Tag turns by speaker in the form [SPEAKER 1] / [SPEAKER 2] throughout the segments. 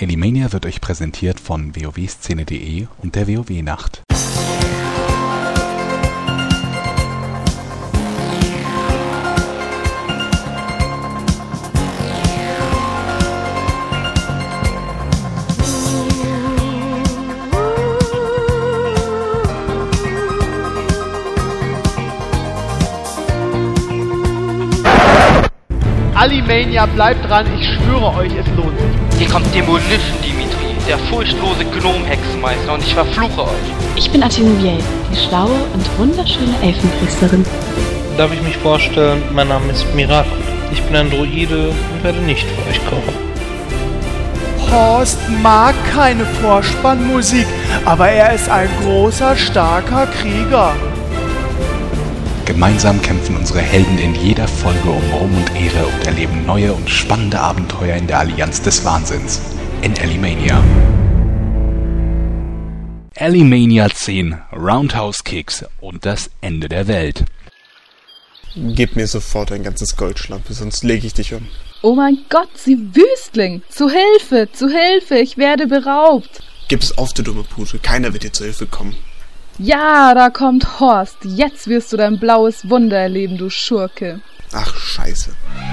[SPEAKER 1] Alimania wird euch präsentiert von wowszene.de und der WoW-Nacht.
[SPEAKER 2] Alimania, bleibt dran, ich schwöre euch, es lohnt sich.
[SPEAKER 3] Hier kommt Demolition Dimitri, der furchtlose Gnom-Hexenmeister, und ich verfluche euch.
[SPEAKER 4] Ich bin Athénouvielle, die schlaue und wunderschöne Elfenpriesterin.
[SPEAKER 5] Darf ich mich vorstellen, mein Name ist Mirakel. Ich bin ein Druide und werde nicht für euch kochen.
[SPEAKER 2] Horst mag keine Vorspannmusik, aber er ist ein großer, starker Krieger.
[SPEAKER 1] Gemeinsam kämpfen unsere Helden in jeder Folge um Ruhm und Ehre und erleben neue und spannende Abenteuer in der Allianz des Wahnsinns. In Alimania. Alimania 10, Roundhouse Kicks und das Ende der Welt.
[SPEAKER 6] Gib mir sofort ein ganzes Goldschlampe, sonst lege ich dich um.
[SPEAKER 7] Oh mein Gott, Sie Wüstling! Zu Hilfe, ich werde beraubt!
[SPEAKER 6] Gib's auf, du dumme Pute, keiner wird dir zur Hilfe kommen.
[SPEAKER 7] Ja, da kommt Horst. Jetzt wirst du dein blaues Wunder erleben, du Schurke.
[SPEAKER 6] Ach, scheiße.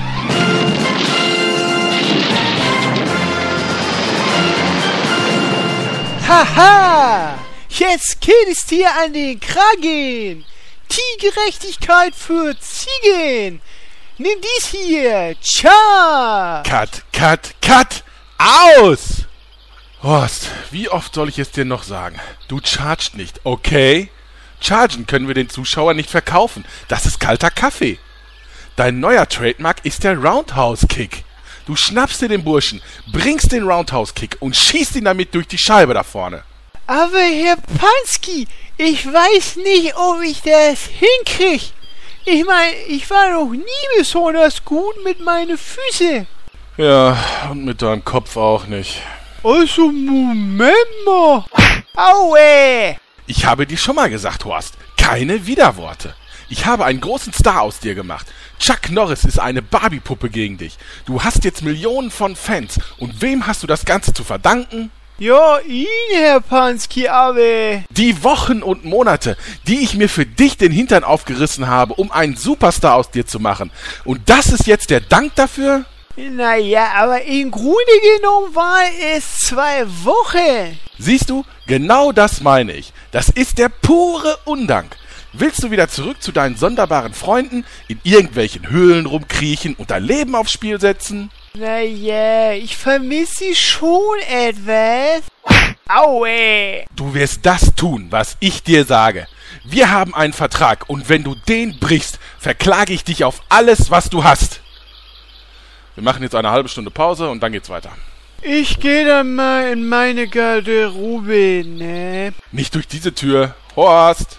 [SPEAKER 2] Haha! Jetzt geht es dir an den Kragen! Die Gerechtigkeit für Ziegen! Nimm dies hier! Tja!
[SPEAKER 8] Cut! Aus! Horst, wie oft soll ich es dir noch sagen? Du chargst nicht, okay? Chargen können wir den Zuschauern nicht verkaufen. Das ist kalter Kaffee. Dein neuer Trademark ist der Roundhouse Kick. Du schnappst dir den Burschen, bringst den Roundhouse Kick und schießt ihn damit durch die Scheibe da vorne.
[SPEAKER 2] Aber Herr Pansky, ich weiß nicht, ob ich das hinkrieg. Ich meine, ich war noch nie besonders gut mit meinen Füßen.
[SPEAKER 8] Ja, und mit deinem Kopf auch nicht.
[SPEAKER 2] Also, Moment mal. Aue!
[SPEAKER 8] Ich habe dir schon mal gesagt, Horst, keine Widerworte. Ich habe einen großen Star aus dir gemacht. Chuck Norris ist eine Barbie-Puppe gegen dich. Du hast jetzt Millionen von Fans. Und wem hast du das Ganze zu verdanken?
[SPEAKER 2] Ja, Ihnen, Herr Pansky, aber...
[SPEAKER 8] Die Wochen und Monate, die ich mir für dich den Hintern aufgerissen habe, um einen Superstar aus dir zu machen. Und das ist jetzt der Dank dafür?
[SPEAKER 2] Naja, aber im Grunde genommen war es 2 Wochen.
[SPEAKER 8] Siehst du, genau das meine ich. Das ist der pure Undank. Willst du wieder zurück zu deinen sonderbaren Freunden, in irgendwelchen Höhlen rumkriechen und dein Leben aufs Spiel setzen?
[SPEAKER 2] Naja, ich vermisse sie schon etwas. Aue!
[SPEAKER 8] Du wirst das tun, was ich dir sage. Wir haben einen Vertrag und wenn du den brichst, verklage ich dich auf alles, was du hast. Wir machen jetzt eine halbe Stunde Pause und dann geht's weiter.
[SPEAKER 2] Ich gehe dann mal in meine Garderobe, ne?
[SPEAKER 8] Nicht durch diese Tür. Horst!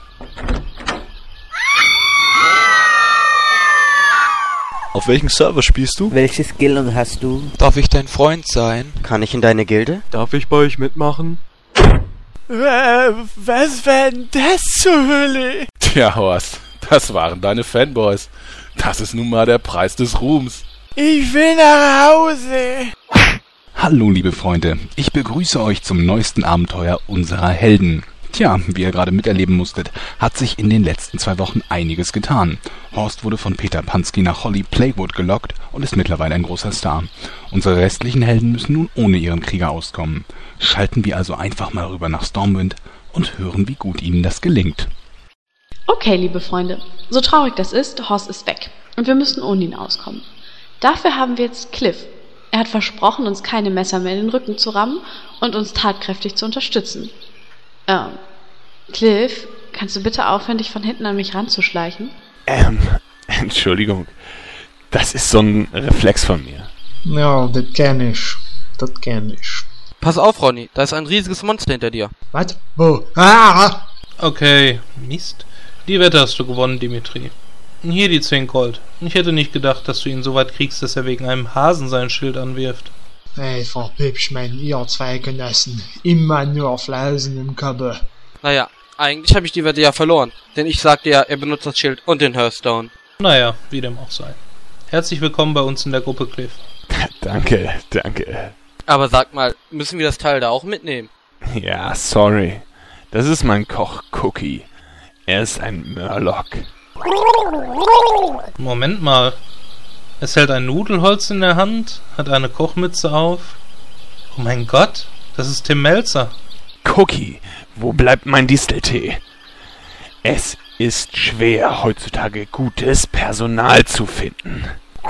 [SPEAKER 9] Auf welchem Server spielst du?
[SPEAKER 10] Welche Skillung hast du?
[SPEAKER 11] Darf ich dein Freund sein?
[SPEAKER 10] Kann ich in deine Gilde?
[SPEAKER 9] Darf ich bei euch mitmachen?
[SPEAKER 2] Was war denn das zur Hölle?
[SPEAKER 8] Tja, Horst, das waren deine Fanboys. Das ist nun mal der Preis des Ruhms.
[SPEAKER 2] Ich will nach Hause.
[SPEAKER 1] Hallo liebe Freunde, ich begrüße euch zum neuesten Abenteuer unserer Helden. Tja, wie ihr gerade miterleben musstet, hat sich in den letzten 2 Wochen einiges getan. Horst wurde von Peter Pansky nach Holly Playwood gelockt und ist mittlerweile ein großer Star. Unsere restlichen Helden müssen nun ohne ihren Krieger auskommen. Schalten wir also einfach mal rüber nach Stormwind und hören, wie gut ihnen das gelingt.
[SPEAKER 4] Okay, liebe Freunde, so traurig das ist, Horst ist weg und wir müssen ohne ihn auskommen. Dafür haben wir jetzt Cliff. Er hat versprochen, uns keine Messer mehr in den Rücken zu rammen und uns tatkräftig zu unterstützen. Cliff, kannst du bitte aufhören, dich von hinten an mich ranzuschleichen?
[SPEAKER 9] Entschuldigung. Das ist so ein Reflex von mir.
[SPEAKER 12] Ja, das kenn ich.
[SPEAKER 3] Pass auf, Ronny, da ist ein riesiges Monster hinter dir.
[SPEAKER 12] Was? Wo? Ah!
[SPEAKER 5] Okay, Mist. Die Wette hast du gewonnen, Dimitri. Hier die 10 Gold. Ich hätte nicht gedacht, dass du ihn so weit kriegst, dass er wegen einem Hasen sein Schild anwirft.
[SPEAKER 12] Ey, verpippsch, mein ihr zwei Genossen. Immer nur Flausen im Kabel.
[SPEAKER 3] Naja, eigentlich habe ich die Wette ja verloren, denn ich sagte ja, er benutzt das Schild und den Hearthstone.
[SPEAKER 5] Naja, wie dem auch sei. Herzlich willkommen bei uns in der Gruppe, Cliff.
[SPEAKER 9] Danke.
[SPEAKER 3] Aber sag mal, Müssen wir das Teil da auch mitnehmen?
[SPEAKER 9] Ja, sorry. Das ist mein Koch Cookie. Er ist ein Murloc.
[SPEAKER 5] Moment mal. Es hält ein Nudelholz in der Hand, hat eine Kochmütze auf. Oh mein Gott, das ist Tim Melzer.
[SPEAKER 9] Cookie, wo bleibt mein Disteltee? Es ist schwer, heutzutage gutes Personal zu finden.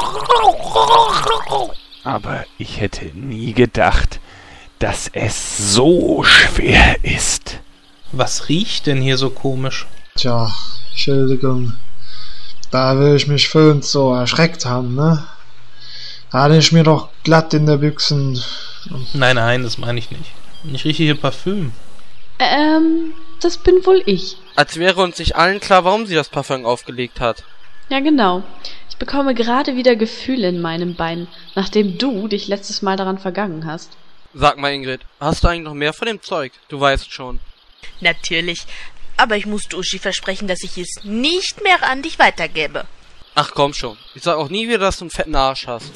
[SPEAKER 9] Aber ich hätte nie gedacht, dass es so schwer ist.
[SPEAKER 5] Was riecht denn hier so komisch?
[SPEAKER 12] Tja, Entschuldigung. Da will ich mich vorhin so erschreckt haben, ne? Da hatte ich mir doch glatt in der Büchsen.
[SPEAKER 5] Nein, das meine ich nicht. Ich rieche hier Parfüm.
[SPEAKER 4] Das bin wohl ich.
[SPEAKER 3] Als wäre uns nicht allen klar, warum sie das Parfüm aufgelegt hat.
[SPEAKER 4] Ja, genau. Ich bekomme gerade wieder Gefühle in meinem Bein, nachdem du dich letztes Mal daran vergangen hast.
[SPEAKER 3] Sag mal, Ingrid, hast du eigentlich noch mehr von dem Zeug? Du weißt schon.
[SPEAKER 13] Natürlich. Aber ich muss Uschi versprechen, dass ich es nicht mehr an dich weitergebe.
[SPEAKER 3] Ach komm schon. Ich sag auch nie wieder, dass du einen fetten Arsch hast.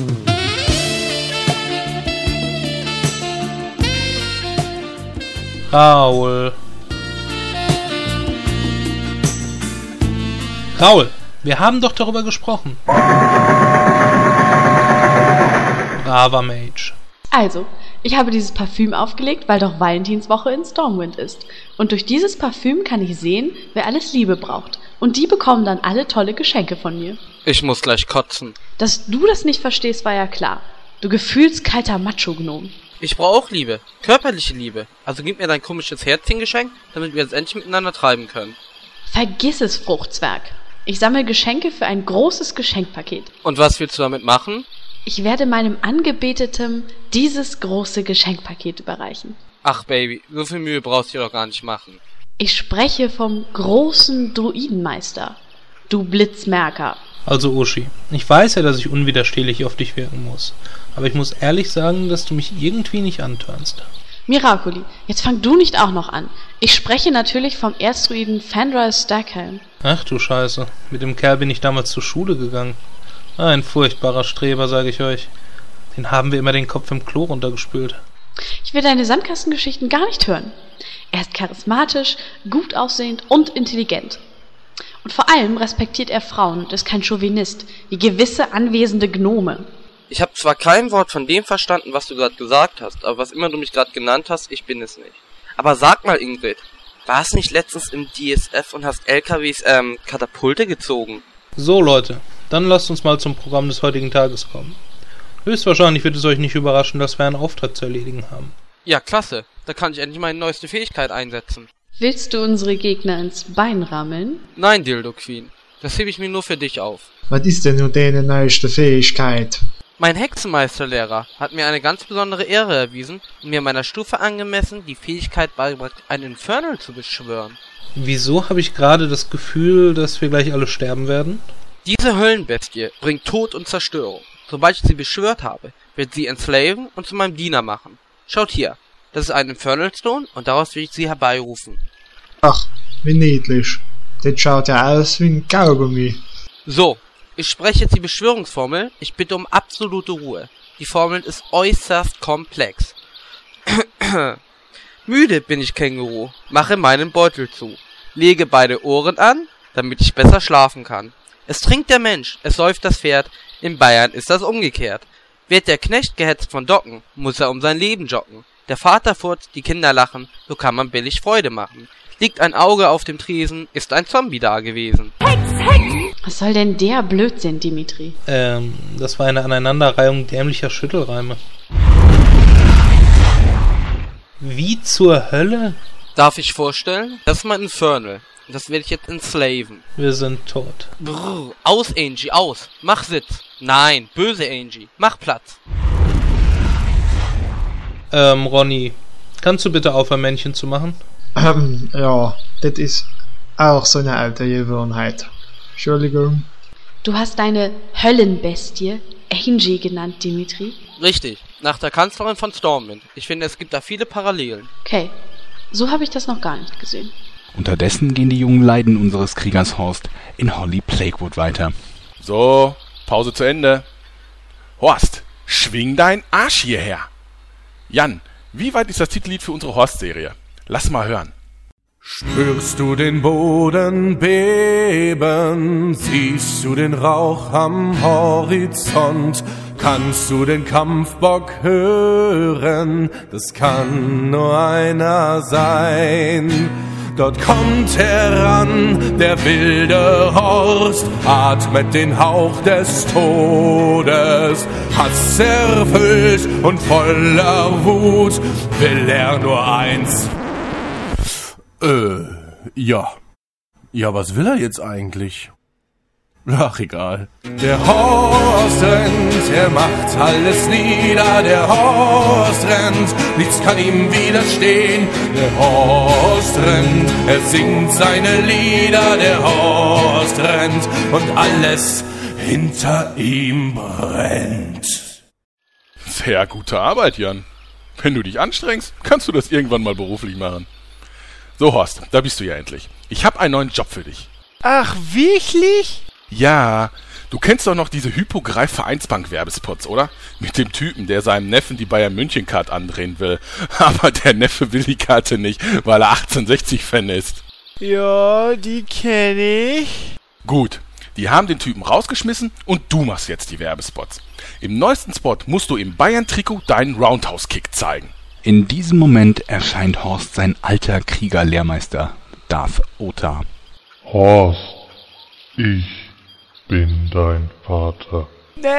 [SPEAKER 5] Raul, wir haben doch darüber gesprochen. Braver Mage.
[SPEAKER 4] Also, ich habe dieses Parfüm aufgelegt, weil doch Valentinswoche in Stormwind ist. Und durch dieses Parfüm kann ich sehen, wer alles Liebe braucht. Und die bekommen dann alle tolle Geschenke von mir.
[SPEAKER 3] Ich muss gleich kotzen.
[SPEAKER 4] Dass du das nicht verstehst, war ja klar. Du gefühlskalter Macho-Gnom.
[SPEAKER 3] Ich brauche auch Liebe. Körperliche Liebe. Also gib mir dein komisches Herzchengeschenk, damit wir jetzt endlich miteinander treiben können.
[SPEAKER 4] Vergiss es, Fruchtzwerg. Ich sammle Geschenke für ein großes Geschenkpaket.
[SPEAKER 3] Und was willst du damit machen?
[SPEAKER 4] Ich werde meinem Angebeteten dieses große Geschenkpaket überreichen.
[SPEAKER 3] Ach Baby, so viel Mühe brauchst du dir doch gar nicht machen.
[SPEAKER 4] Ich spreche vom großen Druidenmeister. Du Blitzmerker.
[SPEAKER 5] Also Uschi, ich weiß ja, dass ich unwiderstehlich auf dich wirken muss. Aber ich muss ehrlich sagen, dass du mich irgendwie nicht antörnst.
[SPEAKER 4] Miraculi, jetzt fang du nicht auch noch an. Ich spreche natürlich vom Erzdruiden Fenrir Stackhelm.
[SPEAKER 5] Ach du Scheiße, mit dem Kerl bin ich damals zur Schule gegangen. Ein furchtbarer Streber, sage ich euch. Den haben wir immer den Kopf im Klo runtergespült.
[SPEAKER 4] Ich will deine Sandkastengeschichten gar nicht hören. Er ist charismatisch, gut aussehend und intelligent. Und vor allem respektiert er Frauen und ist kein Chauvinist, wie gewisse anwesende Gnome.
[SPEAKER 3] Ich habe zwar kein Wort von dem verstanden, was du gerade gesagt hast, aber was immer du mich gerade genannt hast, ich bin es nicht. Aber sag mal, Ingrid, warst nicht letztens im DSF und hast LKWs, Katapulte gezogen?
[SPEAKER 5] So, Leute, dann lasst uns mal zum Programm des heutigen Tages kommen. Höchstwahrscheinlich wird es euch nicht überraschen, dass wir einen Auftrag zu erledigen haben.
[SPEAKER 3] Ja, klasse. Da kann ich endlich meine neueste Fähigkeit einsetzen.
[SPEAKER 4] Willst du unsere Gegner ins Bein rammeln?
[SPEAKER 3] Nein, Dildo Queen. Das hebe ich mir nur für dich auf.
[SPEAKER 12] Was ist denn nun deine neueste Fähigkeit?
[SPEAKER 3] Mein Hexenmeisterlehrer hat mir eine ganz besondere Ehre erwiesen und mir meiner Stufe angemessen die Fähigkeit beigebracht, ein Infernal zu beschwören.
[SPEAKER 5] Wieso habe ich gerade das Gefühl, dass wir gleich alle sterben werden?
[SPEAKER 3] Diese Höllenbestie bringt Tod und Zerstörung. Sobald ich sie beschwört habe, wird sie enslaven und zu meinem Diener machen. Schaut hier, das ist ein Infernal Stone und daraus will ich sie herbeirufen.
[SPEAKER 12] Ach, wie niedlich. Das schaut ja aus wie ein Kaugummi.
[SPEAKER 3] So, ich spreche jetzt die Beschwörungsformel. Ich bitte um absolute Ruhe. Die Formel ist äußerst komplex. Müde bin ich, Känguru. Mache meinen Beutel zu. Lege beide Ohren an, damit ich besser schlafen kann. Es trinkt der Mensch, es säuft das Pferd. In Bayern ist das umgekehrt. Wird der Knecht gehetzt von Docken, muss er um sein Leben joggen. Der Vater furzt, die Kinder lachen, so kann man billig Freude machen. Liegt ein Auge auf dem Tresen, ist ein Zombie da gewesen.
[SPEAKER 4] Hex, Hex! Was soll denn der Blödsinn, Dimitri?
[SPEAKER 5] Das war eine Aneinanderreihung dämlicher Schüttelreime. Wie zur Hölle?
[SPEAKER 3] Darf ich vorstellen? Das ist mein Infernal. Das werde ich jetzt enslaven.
[SPEAKER 5] Wir sind tot.
[SPEAKER 3] Brrr, aus, Angie, aus. Mach Sitz. Nein, böse Angie. Mach Platz.
[SPEAKER 5] Ronny, kannst du bitte aufhören, Männchen zu machen?
[SPEAKER 12] Ja, das ist auch so eine alte Gewohnheit. Entschuldigung.
[SPEAKER 4] Du hast deine Höllenbestie Angie genannt, Dimitri?
[SPEAKER 3] Richtig, nach der Kanzlerin von Stormwind. Ich finde, es gibt da viele Parallelen.
[SPEAKER 4] Okay, so habe ich das noch gar nicht gesehen.
[SPEAKER 1] Unterdessen gehen die jungen Leiden unseres Kriegers Horst in Holly Plaguewood weiter.
[SPEAKER 8] So, Pause zu Ende. Horst, schwing deinen Arsch hierher. Jan, wie weit ist das Titellied für unsere Horst-Serie? Lass mal hören.
[SPEAKER 14] Spürst du den Boden beben, siehst du den Rauch am Horizont, kannst du den Kampfbock hören, das kann nur einer sein. Dort kommt heran der wilde Horst, atmet den Hauch des Todes, hasserfüllt und voller Wut will er nur eins. Ja. Ja, was will er jetzt eigentlich? Ach, egal. Der Horst rennt, er macht alles nieder. Der Horst rennt, nichts kann ihm widerstehen. Der Horst rennt, er singt seine Lieder. Der Horst rennt und alles hinter ihm brennt.
[SPEAKER 8] Sehr gute Arbeit, Jan. Wenn du dich anstrengst, kannst du das irgendwann mal beruflich machen. So, Horst, da bist du ja endlich. Ich habe einen neuen Job für dich.
[SPEAKER 2] Ach, wirklich?
[SPEAKER 8] Ja, du kennst doch noch diese Hypogreif-Vereinsbank-Werbespots, oder? Mit dem Typen, der seinem Neffen die Bayern-München-Card andrehen will. Aber der Neffe will die Karte nicht, weil er 1860-Fan ist.
[SPEAKER 2] Ja, die kenne ich.
[SPEAKER 8] Gut, die haben den Typen rausgeschmissen und du machst jetzt die Werbespots. Im neuesten Spot musst du im Bayern-Trikot deinen Roundhouse-Kick zeigen.
[SPEAKER 1] In diesem Moment erscheint Horst sein alter Kriegerlehrmeister, Darth Ota.
[SPEAKER 15] Horst, ich bin dein Vater.
[SPEAKER 2] Nee,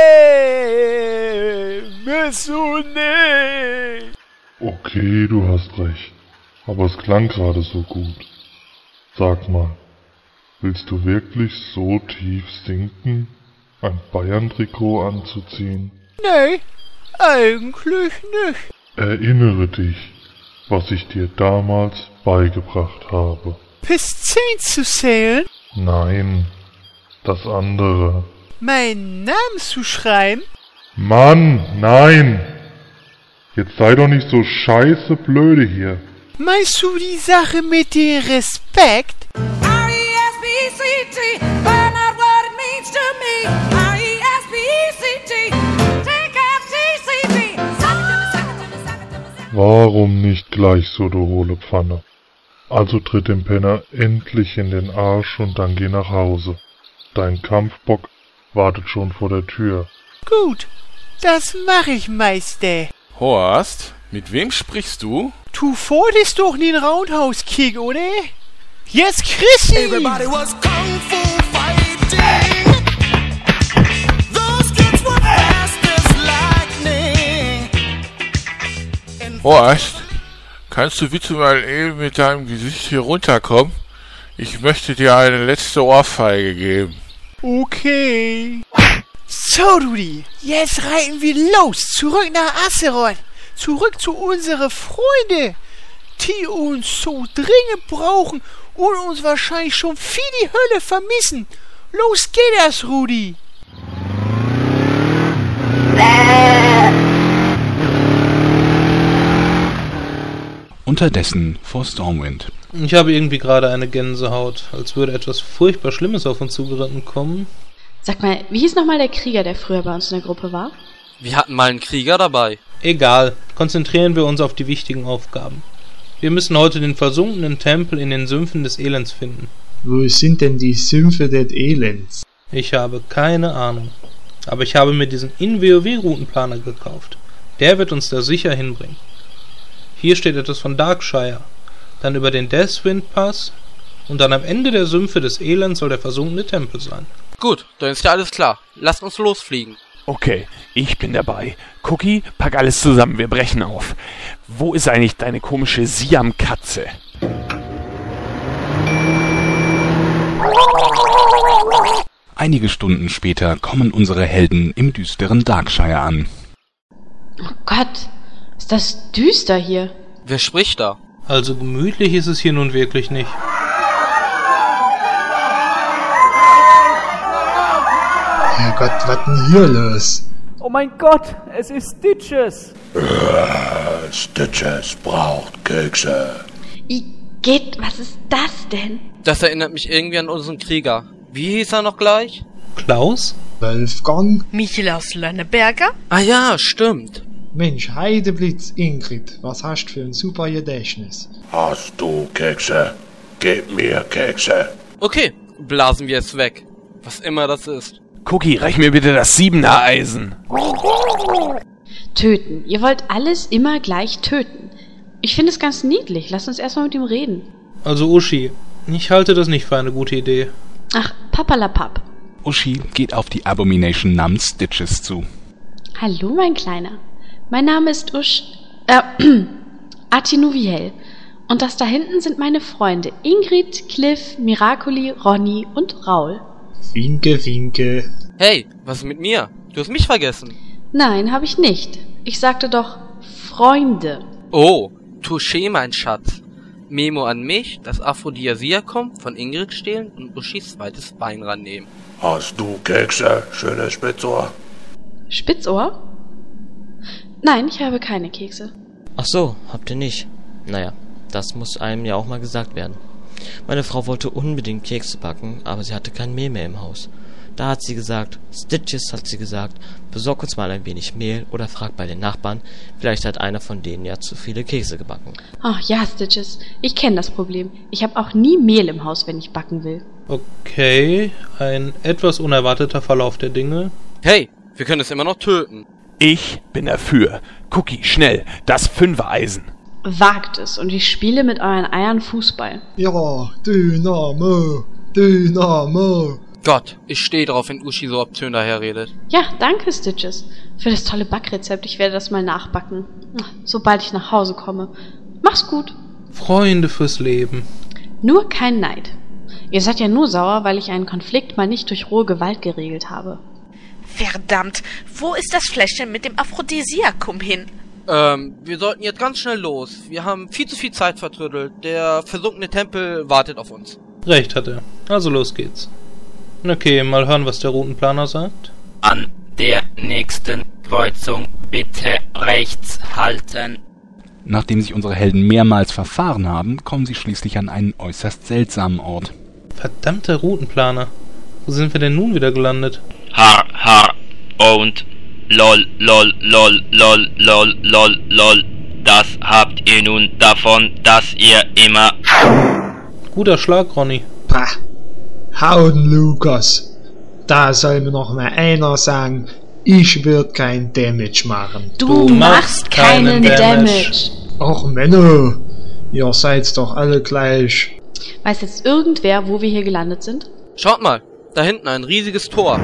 [SPEAKER 2] bist du nicht.
[SPEAKER 15] Okay, du hast recht. Aber es klang gerade so gut. Sag mal, willst du wirklich so tief sinken, ein Bayern-Trikot anzuziehen?
[SPEAKER 2] Nee, eigentlich nicht.
[SPEAKER 15] Erinnere dich, was ich dir damals beigebracht habe.
[SPEAKER 2] Bis 10 zu zählen?
[SPEAKER 15] Nein, das andere.
[SPEAKER 2] Meinen Namen zu schreiben?
[SPEAKER 15] Mann, nein! Jetzt sei doch nicht so scheiße blöde hier.
[SPEAKER 2] Meinst du die Sache mit dem Respekt? R-E-S-P-E-C-T, find out what it means to me. R-E-S-P-E-C-T, T-K-T-C-T.
[SPEAKER 15] Warum nicht gleich so, du hohle Pfanne? Also tritt dem Penner endlich in den Arsch und dann geh nach Hause. Dein Kampfbock wartet schon vor der Tür.
[SPEAKER 2] Gut, das mach ich, Meister.
[SPEAKER 8] Horst, mit wem sprichst du?
[SPEAKER 2] Du forderst doch den Roundhouse-Kick, oder? Jetzt kriegst du ihn!
[SPEAKER 14] Everybody was kung fu fighting. Those kids were fast as lightning.
[SPEAKER 8] Horst, kannst du bitte mal eben mit deinem Gesicht hier runterkommen? Ich möchte dir eine letzte Ohrfeige geben.
[SPEAKER 2] Okay. So, Rudi, jetzt reiten wir los, zurück nach Azeroth. Zurück zu unseren Freunden, die uns so dringend brauchen und uns wahrscheinlich schon für die Hölle vermissen. Los geht das, Rudi.
[SPEAKER 1] Unterdessen vor Stormwind.
[SPEAKER 5] Ich habe irgendwie gerade eine Gänsehaut, als würde etwas furchtbar Schlimmes auf uns zugeritten kommen.
[SPEAKER 4] Sag mal, wie hieß nochmal der Krieger, der früher bei uns in der Gruppe war?
[SPEAKER 3] Wir hatten mal einen Krieger dabei.
[SPEAKER 5] Egal, konzentrieren wir uns auf die wichtigen Aufgaben. Wir müssen heute den versunkenen Tempel in den Sümpfen des Elends finden.
[SPEAKER 12] Wo sind denn die Sümpfe des Elends?
[SPEAKER 5] Ich habe keine Ahnung. Aber ich habe mir diesen In-WoW-Routenplaner gekauft. Der wird uns da sicher hinbringen. Hier steht etwas von Darkshire, dann über den Deathwind Pass und dann am Ende der Sümpfe des Elends soll der versunkene Tempel sein.
[SPEAKER 3] Gut, dann ist ja alles klar. Lasst uns losfliegen.
[SPEAKER 9] Okay, ich bin dabei. Cookie, pack alles zusammen, wir brechen auf. Wo ist eigentlich deine komische Siam-Katze?
[SPEAKER 1] Einige Stunden später kommen unsere Helden im düsteren Darkshire an.
[SPEAKER 4] Oh Gott, ist das düster hier.
[SPEAKER 3] Wer spricht da?
[SPEAKER 5] Also gemütlich ist es hier nun wirklich nicht.
[SPEAKER 12] Herrgott, was denn hier los?
[SPEAKER 16] Oh mein Gott, es ist Stitches.
[SPEAKER 17] Stitches braucht Kekse.
[SPEAKER 4] Igitt, was ist das denn?
[SPEAKER 3] Das erinnert mich irgendwie an unseren Krieger. Wie hieß er noch gleich?
[SPEAKER 5] Klaus?
[SPEAKER 12] Wolfgang?
[SPEAKER 13] Michel aus Lönneberger?
[SPEAKER 3] Ah ja, stimmt.
[SPEAKER 12] Mensch, Heideblitz, Ingrid, was hast du für ein super Gedächtnis?
[SPEAKER 17] Hast du Kekse? Gib mir Kekse.
[SPEAKER 3] Okay, blasen wir es weg. Was immer das ist.
[SPEAKER 9] Cookie, reich mir bitte das 7er Eisen.
[SPEAKER 4] Töten. Ihr wollt alles immer gleich töten. Ich finde es ganz niedlich. Lasst uns erstmal mit ihm reden.
[SPEAKER 5] Also Uschi, ich halte das nicht für eine gute Idee.
[SPEAKER 4] Ach, papalapap.
[SPEAKER 1] Uschi geht auf die Abomination namens Stitches zu.
[SPEAKER 4] Hallo, mein Kleiner. Mein Name ist Atinuviel. Und das da hinten sind meine Freunde Ingrid, Cliff, Miracoli, Ronny und Raul.
[SPEAKER 12] Winke, winke.
[SPEAKER 3] Hey, was ist mit mir? Du hast mich vergessen.
[SPEAKER 4] Nein, habe ich nicht. Ich sagte doch Freunde.
[SPEAKER 3] Oh, touché, mein Schatz. Memo an mich, das Aphrodisiakum von Ingrid stehlen und Uschis zweites Bein rannehmen.
[SPEAKER 17] Hast du Kekse, schönes Spitzohr?
[SPEAKER 4] Spitzohr? Nein, ich habe keine Kekse.
[SPEAKER 18] Ach so, habt ihr nicht? Naja, das muss einem ja auch mal gesagt werden. Meine Frau wollte unbedingt Kekse backen, aber sie hatte kein Mehl mehr im Haus. Da hat sie gesagt, Stitches, hat sie gesagt, besorg uns mal ein wenig Mehl oder frag bei den Nachbarn, vielleicht hat einer von denen ja zu viele Kekse gebacken.
[SPEAKER 4] Ach ja, Stitches, ich kenne das Problem. Ich habe auch nie Mehl im Haus, wenn ich backen will.
[SPEAKER 5] Okay, ein etwas unerwarteter Verlauf der Dinge.
[SPEAKER 3] Hey, wir können es immer noch töten.
[SPEAKER 9] Ich bin dafür. Cookie, schnell, das 5er Eisen.
[SPEAKER 4] Wagt es und ich spiele mit euren Eiern Fußball.
[SPEAKER 12] Ja, Dynamo, Dynamo.
[SPEAKER 3] Gott, ich stehe drauf, wenn Uschi so obszön daherredet.
[SPEAKER 4] Ja, danke, Stitches, für das tolle Backrezept. Ich werde das mal nachbacken, sobald ich nach Hause komme. Mach's gut.
[SPEAKER 5] Freunde fürs Leben.
[SPEAKER 4] Nur kein Neid. Ihr seid ja nur sauer, weil ich einen Konflikt mal nicht durch rohe Gewalt geregelt habe.
[SPEAKER 13] Verdammt, wo ist das Fläschchen mit dem Aphrodisiakum hin?
[SPEAKER 3] Wir sollten jetzt ganz schnell los. Wir haben viel zu viel Zeit vertrödelt. Der versunkene Tempel wartet auf uns.
[SPEAKER 5] Recht hat er. Also los geht's. Okay, mal hören, was der Routenplaner sagt.
[SPEAKER 19] An der nächsten Kreuzung bitte rechts halten.
[SPEAKER 1] Nachdem sich unsere Helden mehrmals verfahren haben, kommen sie schließlich an einen äußerst seltsamen Ort.
[SPEAKER 5] Verdammter Routenplaner. Wo sind wir denn nun wieder gelandet?
[SPEAKER 19] Har und lol. Das habt ihr nun davon, dass ihr immer...
[SPEAKER 5] Guter Schlag, Ronny.
[SPEAKER 12] Pah. Hauden, Lukas. Da soll mir noch mal einer sagen, ich werd kein Damage machen.
[SPEAKER 4] Du machst keinen Damage.
[SPEAKER 12] Och, Männer. Ihr seid doch alle gleich.
[SPEAKER 4] Weiß jetzt irgendwer, wo wir hier gelandet sind?
[SPEAKER 3] Schaut mal, da hinten ein riesiges Tor.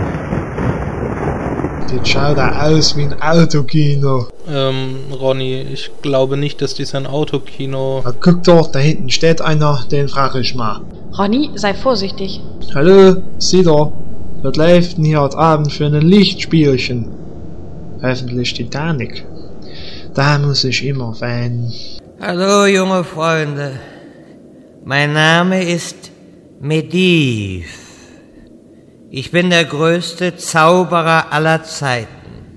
[SPEAKER 12] Das schaut da aus wie ein Autokino.
[SPEAKER 5] Ronny, ich glaube nicht, dass dies ein Autokino...
[SPEAKER 12] Na, guck doch, da hinten steht einer, den frage ich mal.
[SPEAKER 4] Ronny, sei vorsichtig.
[SPEAKER 12] Hallo, sieh doch. Was läuft denn hier heute Abend für ein Lichtspielchen? Hoffentlich Titanic. Da muss ich immer weinen.
[SPEAKER 20] Hallo, junge Freunde. Mein Name ist Medivh. Ich bin der größte Zauberer aller Zeiten.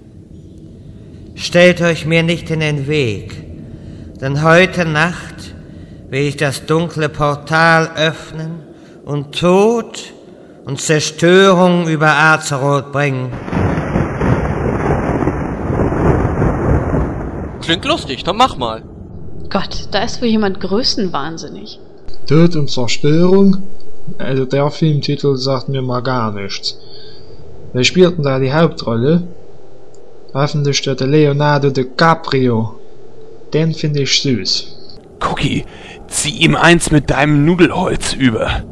[SPEAKER 20] Stellt euch mir nicht in den Weg, denn heute Nacht will ich das dunkle Portal öffnen und Tod und Zerstörung über Azeroth bringen.
[SPEAKER 3] Klingt lustig, dann mach mal.
[SPEAKER 4] Gott, da ist wohl jemand größenwahnsinnig.
[SPEAKER 12] Tod und Zerstörung? Also der Filmtitel sagt mir mal gar nichts. Wer spielt denn da die Hauptrolle? Hoffentlich der Leonardo DiCaprio. Den finde ich süß.
[SPEAKER 9] Cookie, zieh ihm eins mit deinem Nudelholz über.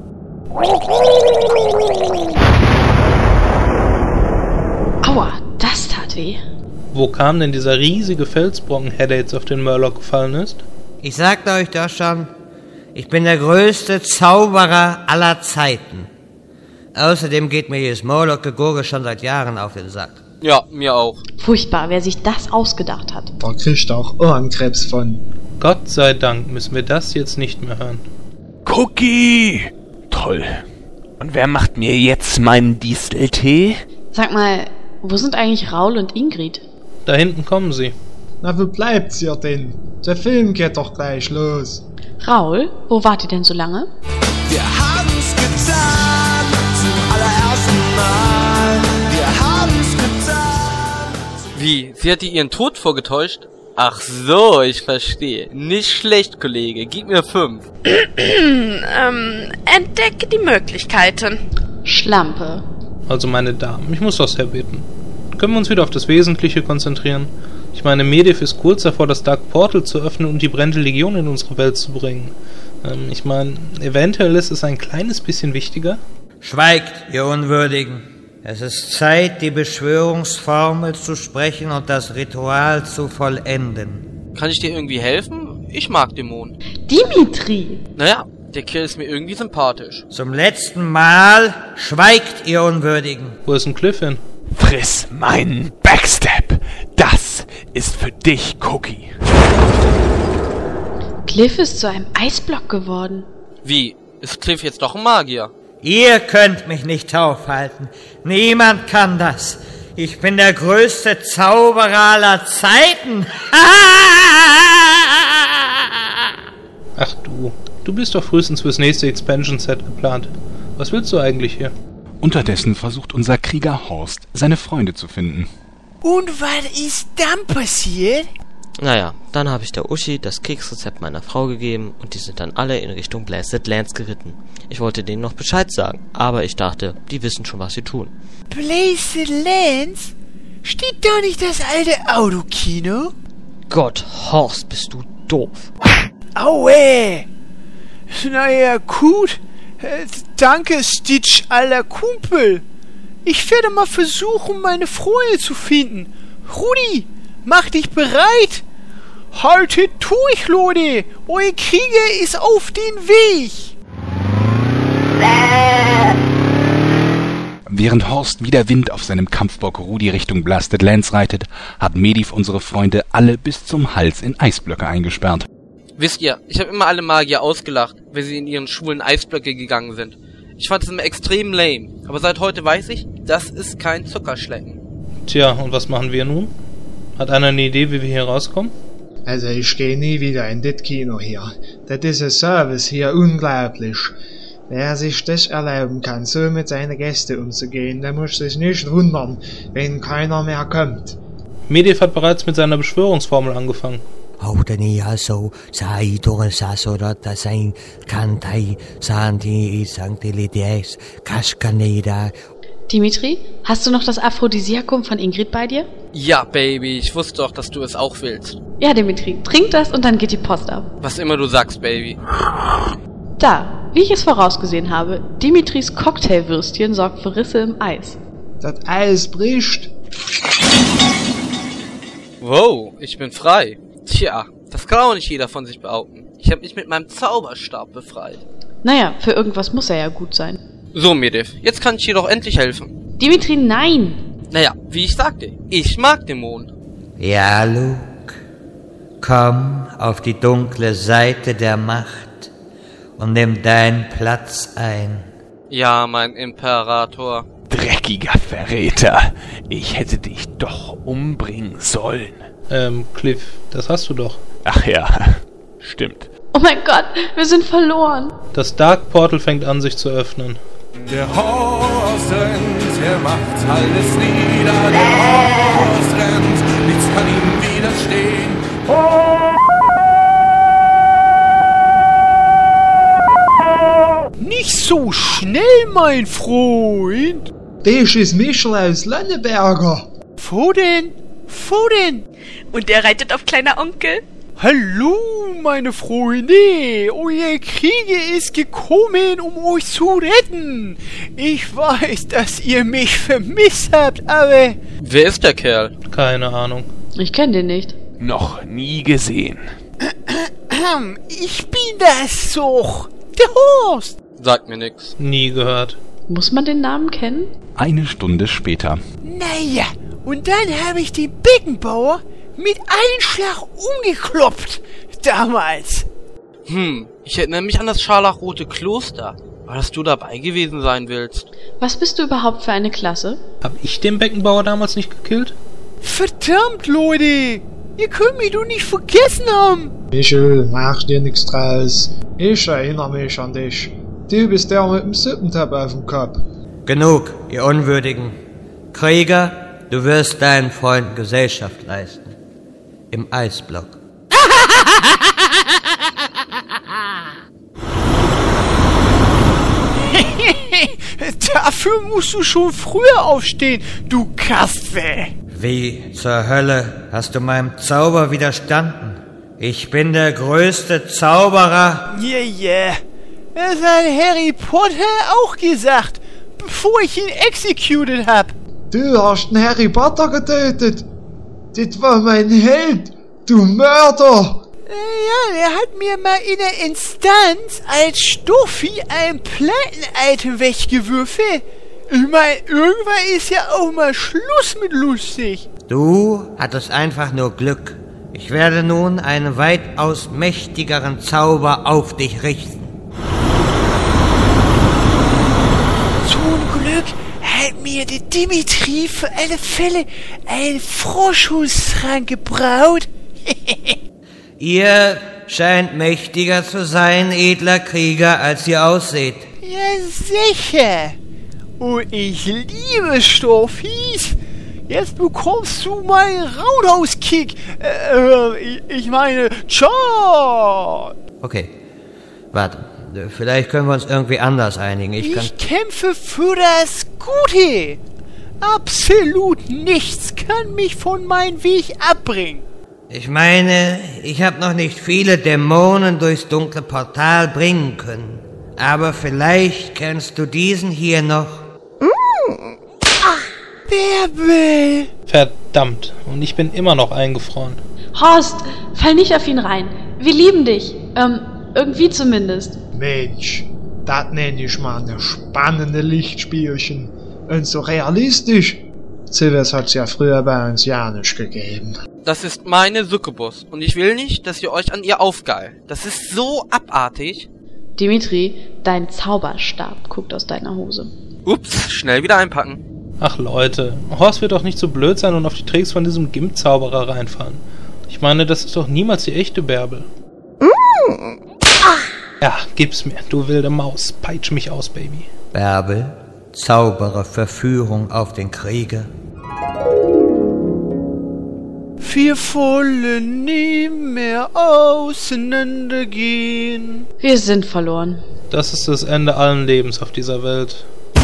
[SPEAKER 4] Aua, das tat weh.
[SPEAKER 5] Wo kam denn dieser riesige Felsbrocken her, der jetzt auf den Murloc gefallen ist?
[SPEAKER 20] Ich sagte euch doch schon, ich bin der größte Zauberer aller Zeiten. Außerdem geht mir dieses Murloc-Gegurke schon seit Jahren auf den Sack.
[SPEAKER 3] Ja, mir auch.
[SPEAKER 4] Furchtbar, wer sich das ausgedacht hat.
[SPEAKER 12] Da kriegt auch Ohrenkrebs von.
[SPEAKER 5] Gott sei Dank müssen wir das jetzt nicht mehr hören.
[SPEAKER 9] Cookie! Toll. Und wer macht mir jetzt meinen Disteltee?
[SPEAKER 4] Sag mal, wo sind eigentlich Raul und Ingrid?
[SPEAKER 5] Da hinten kommen sie.
[SPEAKER 12] Na, wo bleibt's ihr denn? Der Film geht doch gleich los.
[SPEAKER 4] Raul, wo wart ihr denn so lange?
[SPEAKER 21] Wir haben's getan, zum allerersten Mal. Wir haben's getan.
[SPEAKER 3] Wie, Sie hat dir ihren Tod vorgetäuscht? Ach so, ich verstehe. Nicht schlecht, Kollege. Gib mir 5.
[SPEAKER 13] Entdecke die Möglichkeiten.
[SPEAKER 4] Schlampe.
[SPEAKER 5] Also meine Damen, ich muss das herbeten. Können wir uns wieder auf das Wesentliche konzentrieren? Ich meine, Medivh ist kurz davor, das Dark Portal zu öffnen und die brennende Legion in unsere Welt zu bringen. Ich meine, eventuell ist es ein kleines bisschen wichtiger.
[SPEAKER 20] Schweigt, ihr Unwürdigen. Es ist Zeit, die Beschwörungsformel zu sprechen und das Ritual zu vollenden.
[SPEAKER 3] Kann ich dir irgendwie helfen? Ich mag Dämonen.
[SPEAKER 4] Dimitri!
[SPEAKER 3] Naja, der Kerl ist mir irgendwie sympathisch.
[SPEAKER 20] Zum letzten Mal schweigt, ihr Unwürdigen.
[SPEAKER 5] Wo ist ein Cliff hin?
[SPEAKER 9] Friss meinen Backstep. Das ist für dich, Cookie.
[SPEAKER 4] Cliff ist zu einem Eisblock geworden.
[SPEAKER 3] Wie? Ist Cliff jetzt doch ein Magier?
[SPEAKER 20] Ihr könnt mich nicht aufhalten. Niemand kann das. Ich bin der größte Zauberer aller Zeiten.
[SPEAKER 5] Ach du bist doch frühestens fürs nächste Expansion-Set geplant. Was willst du eigentlich hier?
[SPEAKER 1] Unterdessen versucht unser Krieger Horst, seine Freunde zu finden.
[SPEAKER 2] Und was ist dann passiert?
[SPEAKER 18] Naja, dann habe ich der Uschi das Keksrezept meiner Frau gegeben und die sind dann alle in Richtung Blasted Lands geritten. Ich wollte denen noch Bescheid sagen, aber ich dachte, die wissen schon, was sie tun.
[SPEAKER 2] Blasted Lands? Steht da nicht das alte Autokino?
[SPEAKER 18] Gott, Horst, bist du doof.
[SPEAKER 2] Aue! Naja, gut. Danke, Stitch, alter Kumpel. Ich werde mal versuchen, meine Freunde zu finden. Rudi, mach dich bereit. Haltet durch, Leute. Euer Krieger ist auf den Weg.
[SPEAKER 1] Während Horst wie der Wind auf seinem Kampfbock Rudi Richtung Blasted Lands reitet, hat Medivh unsere Freunde alle bis zum Hals in Eisblöcke eingesperrt.
[SPEAKER 3] Wisst ihr, ich habe immer alle Magier ausgelacht, wenn sie in ihren schwulen Eisblöcke gegangen sind. Ich fand es immer extrem lame, aber seit heute weiß ich, das ist kein Zuckerschlecken.
[SPEAKER 5] Tja, und was machen wir nun? Hat einer eine Idee, wie wir hier rauskommen?
[SPEAKER 12] Also ich gehe nie wieder in das Kino hier. Das ist ein Service hier unglaublich. Wer sich das erlauben kann, so mit seinen Gästen umzugehen, der muss sich nicht wundern, wenn keiner mehr kommt.
[SPEAKER 5] Medivh hat bereits mit seiner Beschwörungsformel angefangen.
[SPEAKER 20] Hautani also sai dore sasorata sein kantai santi sanctilides kaskaneda.
[SPEAKER 4] Dimitri, hast du noch das Aphrodisiakum von Ingrid bei dir?
[SPEAKER 3] Ja, Baby, ich wusste doch, dass du es auch willst.
[SPEAKER 4] Ja, Dimitri, trink das und dann geht die Post ab.
[SPEAKER 3] Was immer du sagst, Baby.
[SPEAKER 4] Da, wie ich es vorausgesehen habe, Dimitris Cocktailwürstchen sorgt für Risse im Eis.
[SPEAKER 12] Das Eis bricht.
[SPEAKER 3] Wow, ich bin frei. Tja, das kann auch nicht jeder von sich behaupten. Ich habe mich mit meinem Zauberstab befreit.
[SPEAKER 4] Naja, für irgendwas muss er ja gut sein.
[SPEAKER 3] So, Medivh, jetzt kann ich dir doch endlich helfen.
[SPEAKER 4] Dimitri, nein!
[SPEAKER 3] Naja, wie ich sagte, ich mag Dämonen.
[SPEAKER 20] Ja, Luke, komm auf die dunkle Seite der Macht und nimm deinen Platz ein.
[SPEAKER 3] Ja, mein Imperator.
[SPEAKER 9] Dreckiger Verräter, ich hätte dich doch umbringen sollen.
[SPEAKER 5] Cliff, das hast du doch.
[SPEAKER 9] Ach ja, stimmt.
[SPEAKER 4] Oh mein Gott, wir sind verloren.
[SPEAKER 5] Das Dark Portal fängt an, sich zu öffnen.
[SPEAKER 14] Der Horst rennt, er macht alles nieder. Der Horst rennt, nichts kann ihm widerstehen.
[SPEAKER 2] Nicht so schnell, mein Freund.
[SPEAKER 12] Das ist Michel aus Lanneberger.
[SPEAKER 2] Wo denn? Wo denn?
[SPEAKER 13] Und er reitet auf kleiner Onkel.
[SPEAKER 2] Hallo, meine Freunde. Euer Krieger ist gekommen, um euch zu retten. Ich weiß, dass ihr mich vermisst habt, aber...
[SPEAKER 3] Wer ist der Kerl?
[SPEAKER 5] Keine Ahnung.
[SPEAKER 4] Ich kenne den nicht.
[SPEAKER 9] Noch nie gesehen.
[SPEAKER 2] Ich bin das doch. Der Horst.
[SPEAKER 3] Sagt mir nix.
[SPEAKER 5] Nie gehört.
[SPEAKER 4] Muss man den Namen kennen?
[SPEAKER 1] Eine Stunde später.
[SPEAKER 2] Naja, und dann habe ich den Beckenbauer mit einem Schlag umgekloppt. Damals.
[SPEAKER 3] Ich erinnere mich an das scharlachrote Kloster. War, dass du dabei gewesen sein willst.
[SPEAKER 4] Was bist du überhaupt für eine Klasse?
[SPEAKER 5] Hab ich den Beckenbauer damals nicht gekillt?
[SPEAKER 2] Verdammt, Leute. Ihr könnt mich doch nicht vergessen haben.
[SPEAKER 12] Michel, mach dir nichts draus. Ich erinnere mich an dich. Du bist der mit dem Suppentab auf dem Kopf.
[SPEAKER 20] Genug, ihr Unwürdigen. Krieger, Du wirst deinen Freunden Gesellschaft leisten. Im Eisblock.
[SPEAKER 2] Dafür musst du schon früher aufstehen, du Katze.
[SPEAKER 20] Wie zur Hölle hast du meinem Zauber widerstanden? Ich bin der größte Zauberer.
[SPEAKER 2] Yeah. Das hat Harry Potter auch gesagt, bevor ich ihn executed hab.
[SPEAKER 12] Du hast den Harry Potter getötet. Das war mein Held, du Mörder.
[SPEAKER 2] Ja, der hat mir mal in der Instanz als Stuffi ein Platin-Item weggewürfelt. Ich mein, irgendwann ist ja auch mal Schluss mit lustig.
[SPEAKER 20] Du hattest einfach nur Glück. Ich werde nun einen weitaus mächtigeren Zauber auf dich richten.
[SPEAKER 2] Zum Glück hat mir der Dimitri für alle Fälle einen Froschhustrank gebraut.
[SPEAKER 20] Ihr scheint mächtiger zu sein, edler Krieger, als ihr ausseht.
[SPEAKER 2] Ja, sicher. Und ich liebe Stoffis. Jetzt bekommst du meinen Roundhouse-Kick. Ich meine, ciao.
[SPEAKER 20] Okay, warte. Vielleicht können wir uns irgendwie anders einigen.
[SPEAKER 2] Ich kämpfe für das Gute. Absolut nichts kann mich von meinem Weg abbringen.
[SPEAKER 20] Ich meine, ich habe noch nicht viele Dämonen durchs dunkle Portal bringen können. Aber vielleicht kennst du diesen hier noch.
[SPEAKER 2] Bärbel!
[SPEAKER 5] Verdammt, und ich bin immer noch eingefroren.
[SPEAKER 4] Horst, fall nicht auf ihn rein. Wir lieben dich. Irgendwie zumindest.
[SPEAKER 12] Mensch, das nenne ich mal eine spannende Lichtspielchen. Und so realistisch. Sowas hat's ja früher bei uns ja nicht gegeben.
[SPEAKER 3] Das ist meine Succubus und ich will nicht, dass ihr euch an ihr aufgeilt. Das ist so abartig.
[SPEAKER 4] Dimitri, dein Zauberstab guckt aus deiner Hose.
[SPEAKER 3] Ups, schnell wieder einpacken.
[SPEAKER 5] Ach Leute, Horst wird doch nicht so blöd sein und auf die Tricks von diesem Gimp-Zauberer reinfahren. Ich meine, das ist doch niemals die echte Bärbel. Ja, gib's mir, du wilde Maus. Peitsch mich aus, Baby.
[SPEAKER 20] Bärbel, zaubere Verführung auf den Krieger.
[SPEAKER 2] Wir wollen nie mehr auseinandergehen.
[SPEAKER 4] Wir sind verloren.
[SPEAKER 5] Das ist das Ende allen Lebens auf dieser Welt.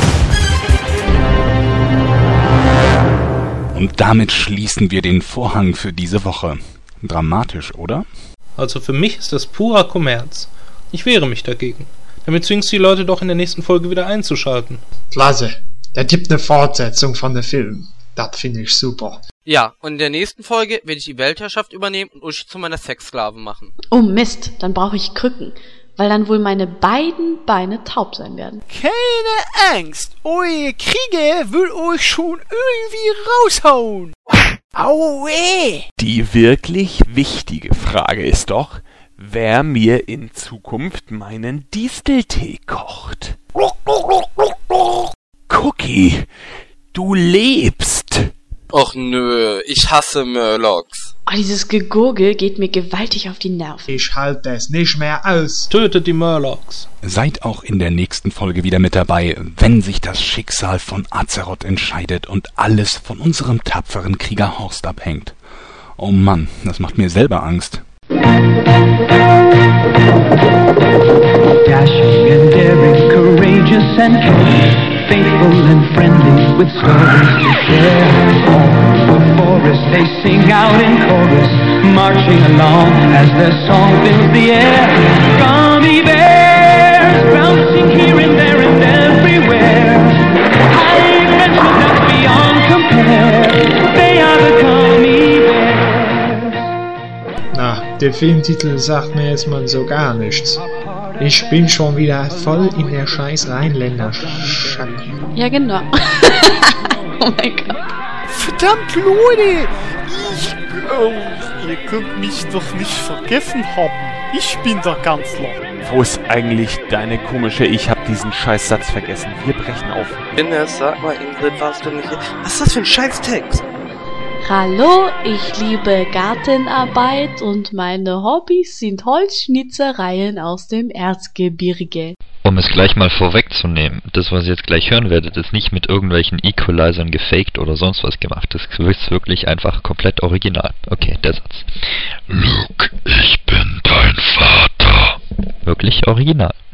[SPEAKER 1] Und damit schließen wir den Vorhang für diese Woche. Dramatisch, oder?
[SPEAKER 5] Also für mich ist das purer Kommerz. Ich wehre mich dagegen. Damit zwingst du die Leute doch in der nächsten Folge wieder einzuschalten.
[SPEAKER 12] Klasse. Der gibt eine Fortsetzung von dem Film. Das finde ich super.
[SPEAKER 3] Ja, und in der nächsten Folge werde ich die Weltherrschaft übernehmen und Uschi zu meiner Sexsklave machen.
[SPEAKER 4] Oh Mist, dann brauche ich Krücken, weil dann wohl meine beiden Beine taub sein werden.
[SPEAKER 2] Keine Angst, euer Krieger will euch schon irgendwie raushauen. Aue!
[SPEAKER 9] Die wirklich wichtige Frage ist doch, wer mir in Zukunft meinen Disteltee kocht. Cookie, du lebst!
[SPEAKER 3] Och nö, ich hasse Murlocs.
[SPEAKER 4] Oh, dieses Gegurgel geht mir gewaltig auf die Nerven.
[SPEAKER 12] Ich halte es nicht mehr aus.
[SPEAKER 5] Tötet die Murlocs.
[SPEAKER 1] Seid auch in der nächsten Folge wieder mit dabei, wenn sich das Schicksal von Azeroth entscheidet und alles von unserem tapferen Krieger Horst abhängt. Oh Mann, das macht mir selber Angst.
[SPEAKER 21] Dashing and daring, courageous and true, faithful and friendly with stories to share. All the forest they sing out in chorus, marching along as their song fills the air. Gummy bears bouncing here and there and everywhere. High adventure that's beyond compare. They are the gummy bears.
[SPEAKER 12] Na, der Filmtitel sagt mir jetzt mal so gar nichts. Ich bin schon wieder voll in der scheiß Rheinländer-Schacke.
[SPEAKER 4] Ja, genau. Oh mein Gott.
[SPEAKER 2] Verdammt, Leute! Ihr könnt mich doch nicht vergessen haben. Ich bin der Kanzler.
[SPEAKER 9] Wo ist eigentlich deine komische Ich hab diesen scheiß Satz vergessen? Wir brechen auf.
[SPEAKER 3] Ines, sag mal, Ingrid, warst du nicht hier? Was ist das für ein scheiß Text?
[SPEAKER 4] Hallo, ich liebe Gartenarbeit und meine Hobbys sind Holzschnitzereien aus dem Erzgebirge.
[SPEAKER 7] Um es gleich mal vorwegzunehmen, das, was ihr jetzt gleich hören werdet, ist nicht mit irgendwelchen Equalizern gefaked oder sonst was gemacht. Das ist wirklich einfach komplett original. Okay, der Satz.
[SPEAKER 15] Luke, ich bin dein Vater.
[SPEAKER 7] Wirklich original.